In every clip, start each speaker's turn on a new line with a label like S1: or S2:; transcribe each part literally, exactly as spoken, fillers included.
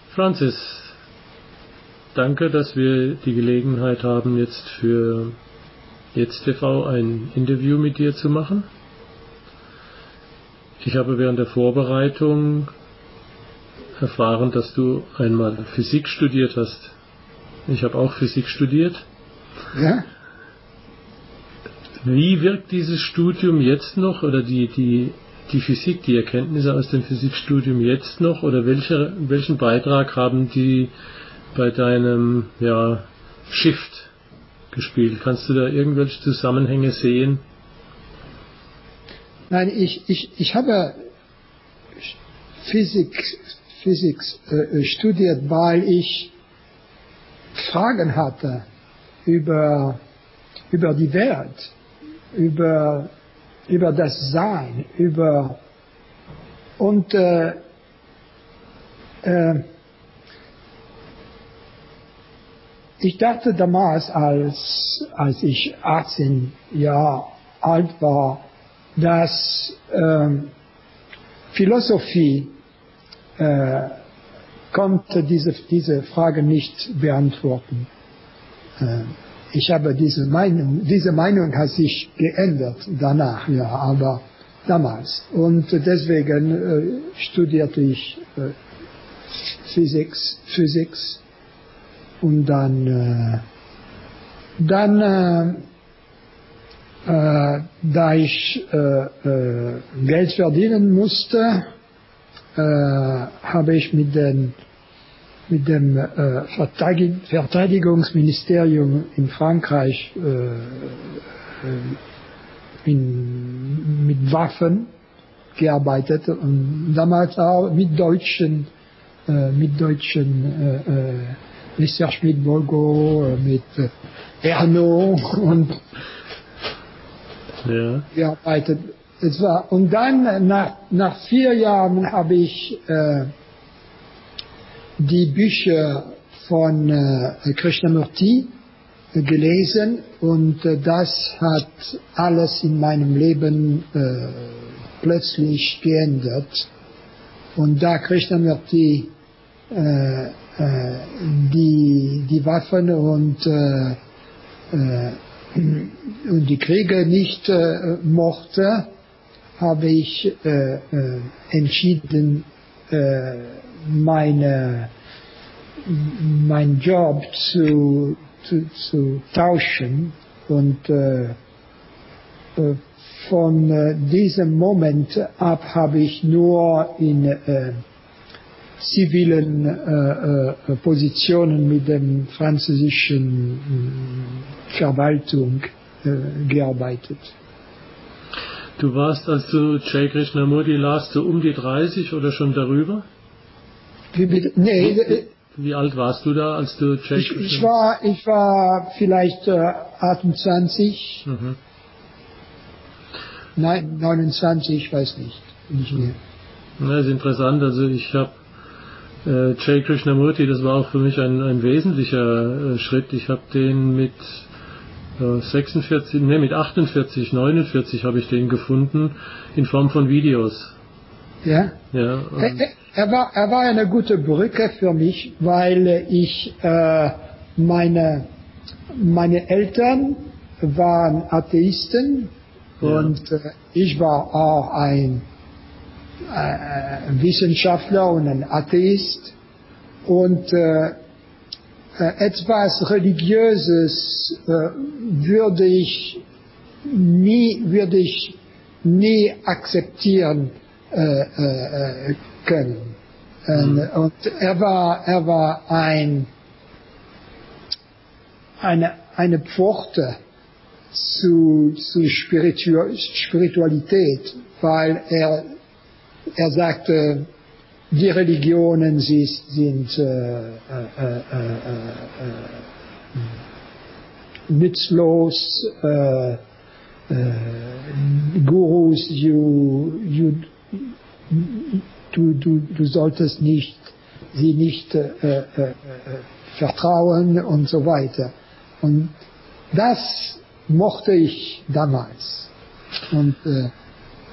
S1: Francis, danke, dass wir die Gelegenheit haben, jetzt für Jetzt T V ein Interview mit dir zu machen. Ich habe während der Vorbereitung erfahren, dass du einmal Physik studiert hast. Ich habe auch Physik studiert.
S2: Ja?
S1: Wie wirkt dieses Studium jetzt noch, oder die, die, die Physik, die Erkenntnisse aus dem Physikstudium jetzt noch, oder welche, welchen Beitrag haben die bei deinem ja, Shift gespielt? Kannst du da irgendwelche Zusammenhänge sehen?
S2: Nein, ich, ich, ich habe Physik, Physik äh, studiert, weil ich Fragen hatte über, über die Welt, über, über das Sein, über und äh, äh, ich dachte damals, als, als ich achtzehn Jahre alt war, dass ähm, Philosophie äh, konnte diese, diese Frage nicht beantworten. Äh, ich habe diese Meinung, diese Meinung hat sich geändert danach, ja, aber damals. Und deswegen äh, studierte ich äh, Physik, Physik. Und dann, äh, dann äh, äh, da ich äh, äh, Geld verdienen musste, äh, habe ich mit, den, mit dem äh, Verteidig- Verteidigungsministerium in Frankreich äh, in, mit Waffen gearbeitet und damals auch mit deutschen, äh, mit deutschen äh, äh, mit Serge mit Bogo, mit Erno und
S1: ja.
S2: gearbeitet. Es war, und dann nach, nach vier Jahren habe ich äh, die Bücher von äh, Krishnamurti gelesen und äh, das hat alles in meinem Leben äh, plötzlich geändert. Und da Krishnamurti äh, Die, die Waffen und, äh, äh, und die Kriege nicht äh, mochte, habe ich äh, äh, entschieden, äh, meine, meinen Job zu, zu, zu tauschen. Und äh, äh, von äh, diesem Moment ab habe ich nur in äh, zivilen äh, äh, Positionen mit dem französischen äh, Verwaltung äh, gearbeitet.
S1: Du warst, als du Jay Krishnamurti las, so um die dreißig oder schon darüber?
S2: Wie, bitte? Nee,
S1: wie, wie alt warst du da, als du Jay
S2: ich, ich war ich war vielleicht äh, achtundzwanzig,
S1: mhm.
S2: Nein, neunundzwanzig, ich weiß nicht, nicht mehr.
S1: Ja, das ist interessant. Also ich habe äh, Jay Krishnamurti, das war auch für mich ein, ein wesentlicher äh, Schritt. Ich habe den mit äh, sechsundvierzig, nee, mit achtundvierzig, neunundvierzig habe ich den gefunden in Form von Videos.
S2: Ja.
S1: Ja.
S2: Er, er war er war eine gute Brücke für mich, weil ich äh, meine meine Eltern waren Atheisten. Ja. Und äh, ich war auch ein äh, Wissenschaftler und ein Atheist. Und äh, äh, etwas Religiöses äh, würde ich nie, würde ich nie akzeptieren äh, äh, können. Mhm. Und er war, er war ein, eine, eine Pforte zu, zu Spiritu Spiritualität, weil er, er sagte, die Religionen sie, sind äh, äh, äh, äh, nützlos, äh, äh, Gurus, you, you, du, du, du solltest nicht, sie nicht äh, äh, äh, vertrauen und so weiter. Und das mochte ich damals. Und äh,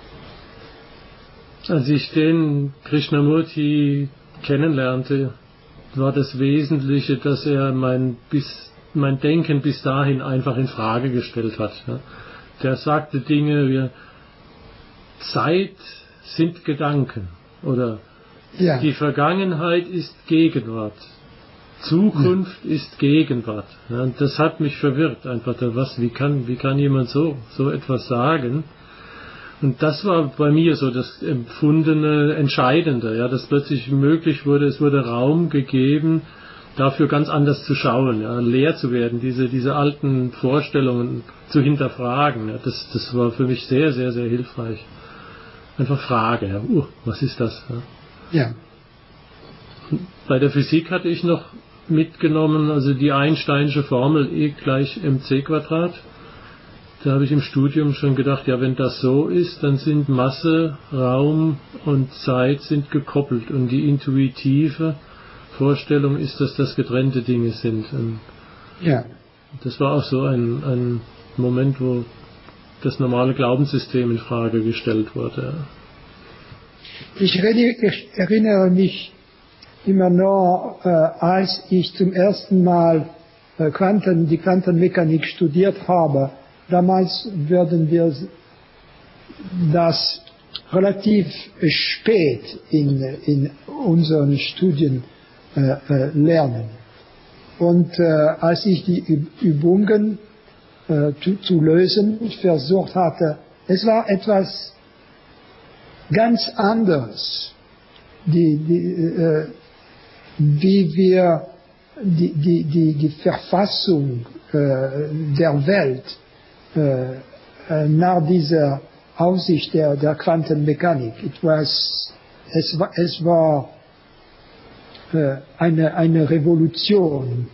S1: als ich den Krishnamurti kennenlernte, war das Wesentliche, dass er mein, bis, mein Denken bis dahin einfach in Frage gestellt hat. Ja. Der sagte Dinge wie Zeit sind Gedanken oder ja. Die Vergangenheit ist Gegenwart. Zukunft ja. ist Gegenwart. Ja, und das hat mich verwirrt. Einfach, was, wie kann, wie kann jemand so, so etwas sagen? Und das war bei mir so das empfundene Entscheidende, ja, dass plötzlich möglich wurde, es wurde Raum gegeben, dafür ganz anders zu schauen, ja, leer zu werden, diese, diese alten Vorstellungen zu hinterfragen. Ja, das, das war für mich sehr, sehr, sehr hilfreich. Einfach Frage, ja, uh, was ist das? Ja.
S2: Ja.
S1: Bei der Physik hatte ich noch mitgenommen, also die Einsteinsche Formel E gleich mc Quadrat. Da habe ich im Studium schon gedacht, ja, wenn das so ist, dann sind Masse, Raum und Zeit sind gekoppelt und die intuitive Vorstellung ist, dass das getrennte Dinge sind. Und
S2: ja.
S1: Das war auch so ein, ein Moment, wo das normale Glaubenssystem in Frage gestellt wurde.
S2: Ich, rede, ich erinnere mich immer noch, äh, als ich zum ersten Mal äh, Quanten, die Quantenmechanik studiert habe. Damals würden wir das relativ spät in, in unseren Studien äh, äh, lernen. Und äh, als ich die Übungen äh, zu, zu lösen versucht hatte, es war etwas ganz anderes, die, die, äh, wie wir die, die, die, die Verfassung äh, der Welt äh, nach dieser Aussicht der, der Quantenmechanik. It was, es war, es war äh, eine, eine Revolution.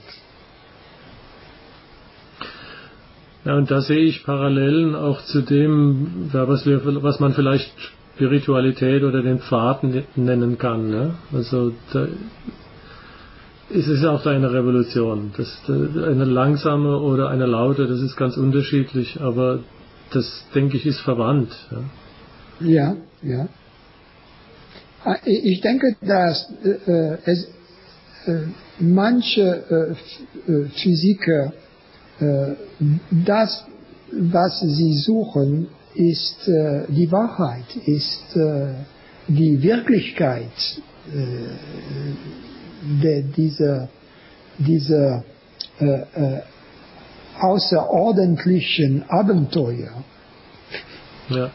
S1: Ja, und da sehe ich Parallelen auch zu dem, was, wir, was man vielleicht Spiritualität oder den Pfad nennen kann. Ne? Also da ist es auch eine Revolution. Das, eine langsame oder eine laute, das ist ganz unterschiedlich, aber das, denke ich, ist verwandt.
S2: Ja, ja. ja. Ich denke, dass äh, es, äh, manche äh, Physiker äh, das, was sie suchen, ist äh, die Wahrheit, ist äh, die Wirklichkeit äh, de, dieser, dieser äh, äh, außerordentlichen Abenteuer.
S1: Ja.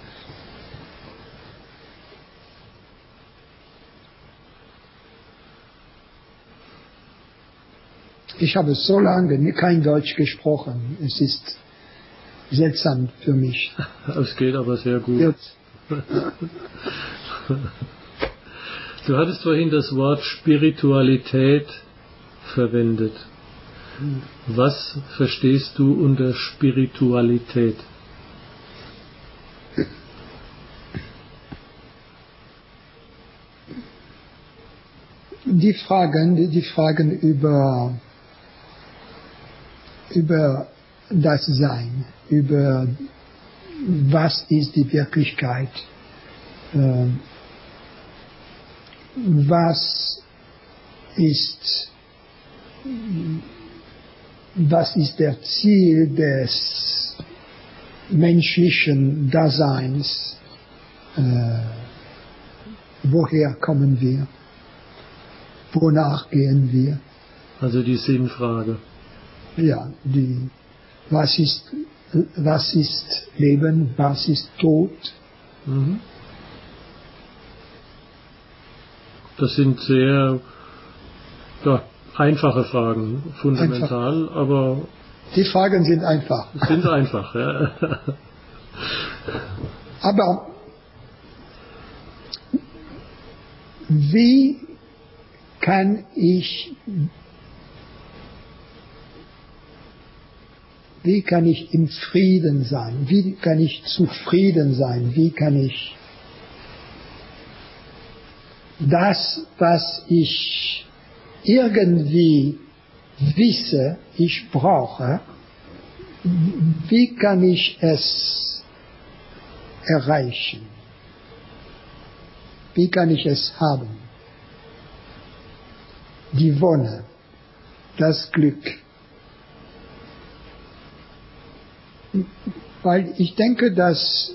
S2: Ich habe so lange kein Deutsch gesprochen. Es ist seltsam für mich.
S1: Es geht aber sehr gut.
S2: Jetzt.
S1: Du hattest vorhin das Wort Spiritualität verwendet. Was verstehst du unter Spiritualität?
S2: Die Fragen, die Fragen über, über das Sein, über was ist die Wirklichkeit, äh, was ist, was ist der Ziel des menschlichen Daseins, äh, woher kommen wir, wonach gehen wir.
S1: Also die Sinnfrage.
S2: Ja, die, was ist, was ist Leben, was ist Tod?
S1: Mhm. Das sind sehr ja, einfache Fragen, fundamental, einfach. Aber
S2: die Fragen sind einfach.
S1: Sind einfach, ja.
S2: Aber wie kann ich Wie kann ich im Frieden sein? Wie kann ich zufrieden sein? Wie kann ich das, was ich irgendwie wisse, ich brauche, wie kann ich es erreichen? Wie kann ich es haben? die Wonne, das Glück. Weil ich denke, dass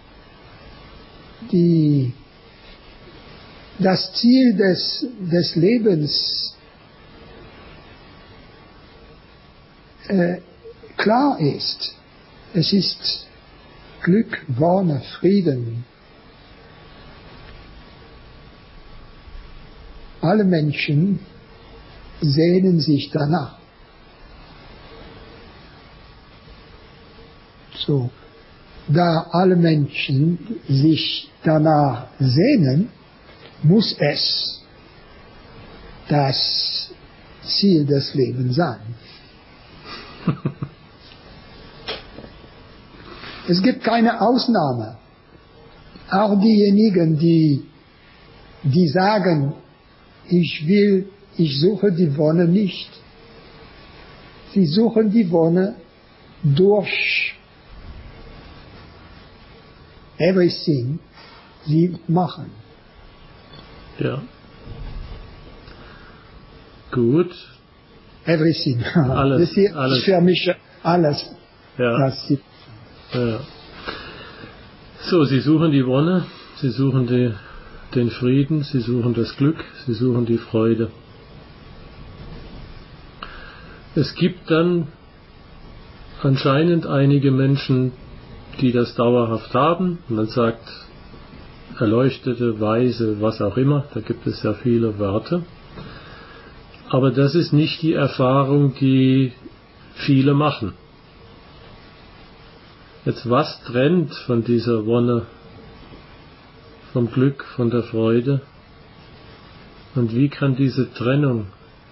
S2: die, das Ziel des, des Lebens äh, klar ist. Es ist Glück, Wonne, Frieden. Alle Menschen sehnen sich danach. So, da alle Menschen sich danach sehnen, muss es das Ziel des Lebens sein. Es gibt keine Ausnahme. Auch diejenigen, die, die sagen, ich will, ich suche die Wonne nicht. Sie suchen die Wonne durch everything sie machen.
S1: Ja. Gut.
S2: Everything.
S1: Alles.
S2: Das ist
S1: alles.
S2: für mich alles.
S1: Ja.
S2: Das sie
S1: Ja. So, Sie suchen die Wonne, Sie suchen die, den Frieden, Sie suchen das Glück, Sie suchen die Freude. Es gibt dann anscheinend einige Menschen, die das dauerhaft haben. Man sagt Erleuchtete, Weise, was auch immer, da gibt es ja viele Wörter. Aber das ist nicht die Erfahrung, die viele machen. Jetzt, was trennt von dieser Wonne, vom Glück, von der Freude? Und wie kann diese Trennung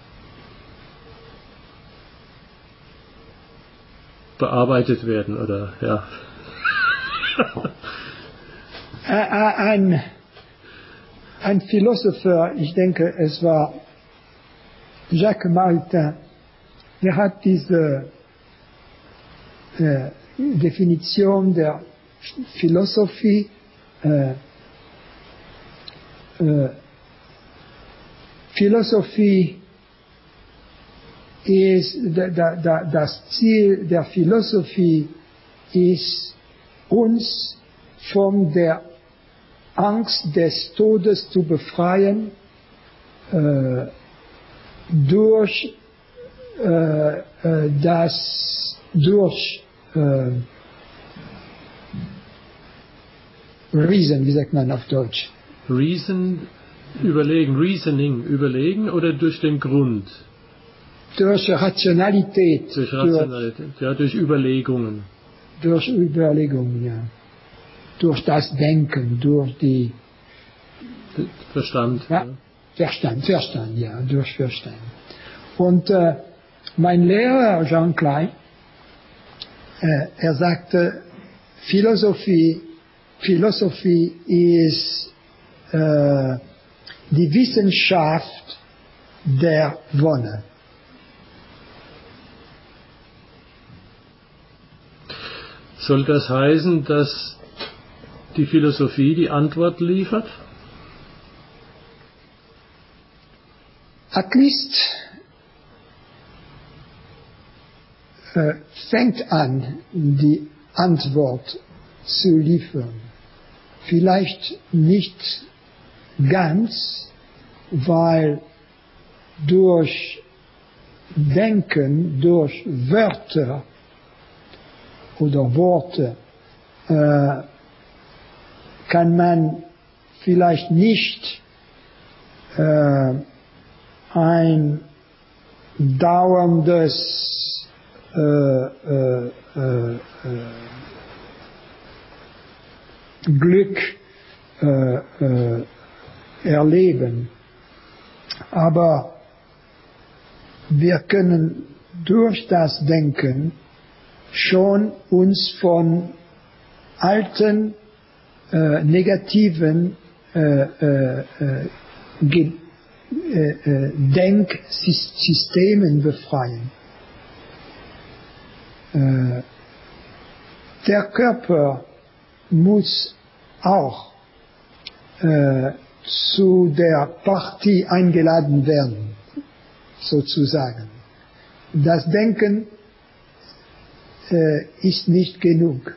S1: bearbeitet werden? Oder, ja.
S2: ein, ein Philosopher, ich denke, es war Jacques Maritain, er hat diese äh, Definition der Philosophie äh, äh, Philosophie ist, da, da, das Ziel der Philosophie ist, uns von der Angst des Todes zu befreien, äh, durch äh, äh, das, durch äh, Reason, wie sagt man auf Deutsch?
S1: Reason, überlegen, Reasoning, überlegen oder durch den Grund?
S2: Durch Rationalität.
S1: Durch Rationalität, durch, ja, durch Überlegungen.
S2: Durch Überlegungen, ja. Durch das Denken, durch die...
S1: Verstand.
S2: Ja,
S1: ja.
S2: Verstand, Verstand, ja, durch Verstand. Und äh, mein Lehrer Jean Klein, äh, er sagte, Philosophie, Philosophie ist äh, die Wissenschaft der Wonne.
S1: Soll das heißen, dass die Philosophie die Antwort liefert?
S2: At least äh, fängt an, die Antwort zu liefern. Vielleicht nicht ganz, weil durch Denken, durch Wörter oder Worte äh, kann man vielleicht nicht äh, ein dauerndes äh, äh, äh, Glück äh, äh, erleben. Aber wir können durch das Denken schon uns von alten äh, negativen äh, äh, äh, äh, Denksystemen befreien. Äh, der Körper muss auch äh, zu der Partie eingeladen werden. sozusagen. Das Denken äh, ist nicht genug.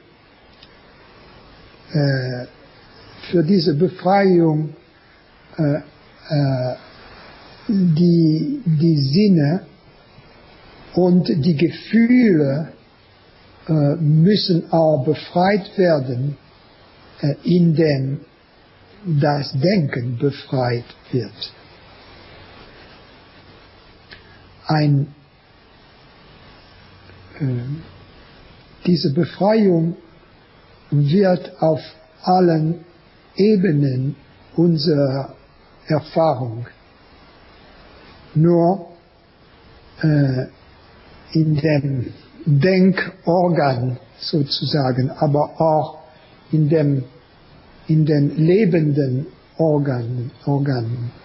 S2: Äh, für diese Befreiung äh, äh, die, die Sinne und die Gefühle äh, müssen auch befreit werden, äh, indem das Denken befreit wird. Ein, äh, diese Befreiung wird auf allen Ebenen unserer Erfahrung nur äh, in dem Denkorgan sozusagen, aber auch in dem in den lebenden Organen, Organen